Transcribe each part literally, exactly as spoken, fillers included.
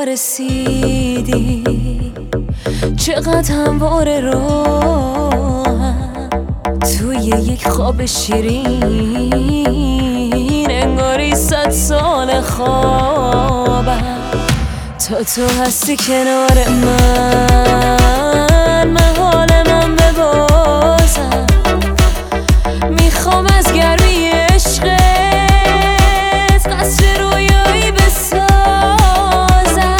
رسیدی، چقدر همواره راهم توی یک خواب شیرین، انگاری صد سال خوابم تا تو هستی کنار من. من حال من ببازم، میخوام از گرمی عشقت قصر رویایی بسازم.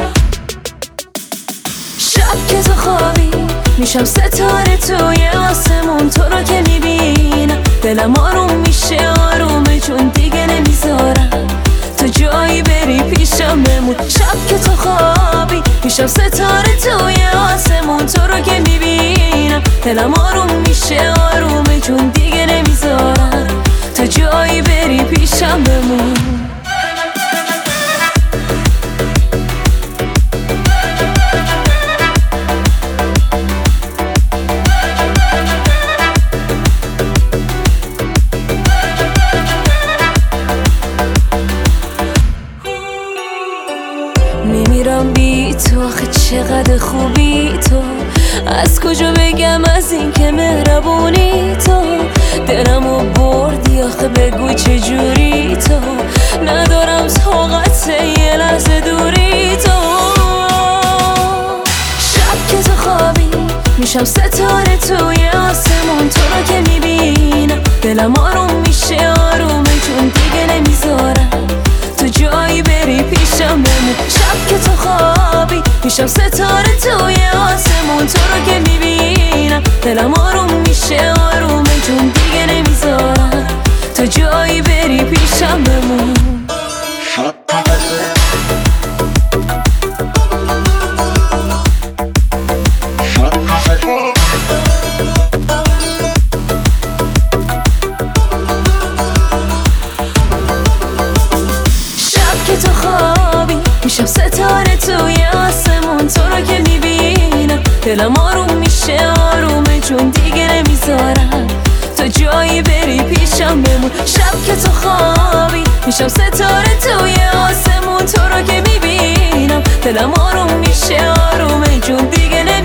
شب که تو خوابی میشم ستاره توی آسمون، تو رو که میبینم دلم آروم میشه آرومه، چون دیگه نمیذارم تو جایی بری پیشم بمون. شب که تو خوابی میشم ستاره توی آسمون، تو رو که میبینم دلم آروم میشه آرومه، چون دیگه نمیذارم تو جایی بری پیشم بمون. میمیرم بی تو، آخه چقدر خوبی تو، از کجا بگم از این که مهربونی تو. دلمو بردی آخه بگو چجوری تو، ندارم طاقت یه لحظه دوری تو. شب که تو خوابی میشم ستاره توی آسمون، تو رو که میبینم دلم آروم میشه آرومه، چون دیگه نمیذارم تو جایی بری پیشم بمون. شب که تو خوابی میشم ستاره توی آسمون، تو رو که میبینم دلم آروم میشه آرومه، چون دیگه نمیذارم تو جایی بری پیشم بمون. تو خوابی میشم ستاره توی آسمون، تو رو که میبینم دلم آروم میشه آرومه، چون دیگه نمیذارم تو جایی بری پیشم بمون. شب که تو خوابی میشم ستاره توی آسمون، تو رو که میبینم دلم آروم میشه آرومه، چون دیگه نمیذارم